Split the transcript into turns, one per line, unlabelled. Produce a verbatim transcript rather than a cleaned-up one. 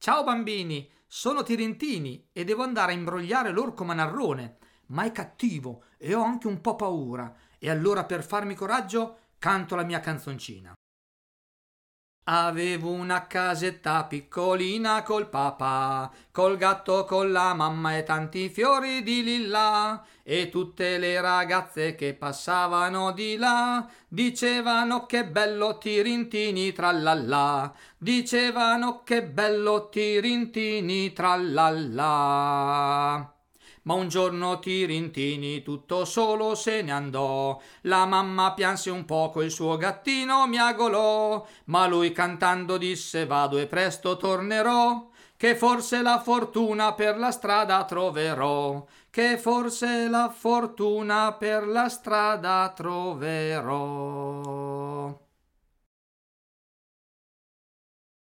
Ciao bambini, sono Tirintini e devo andare a imbrogliare l'orco manarrone, ma è cattivo e ho anche un po' paura. E allora per farmi coraggio canto la mia canzoncina. Avevo una casetta piccolina col papà, col gatto, con la mamma e tanti fiori di lilla. E tutte le ragazze che passavano di là dicevano che bello Tirintini trallallà. Dicevano che bello Tirintini trallallà. Ma un giorno Tirintini tutto solo se ne andò. La mamma pianse un poco, il suo gattino miagolò. Ma lui cantando disse: vado e presto tornerò, che forse la fortuna per la strada troverò. Che forse la fortuna per la strada troverò.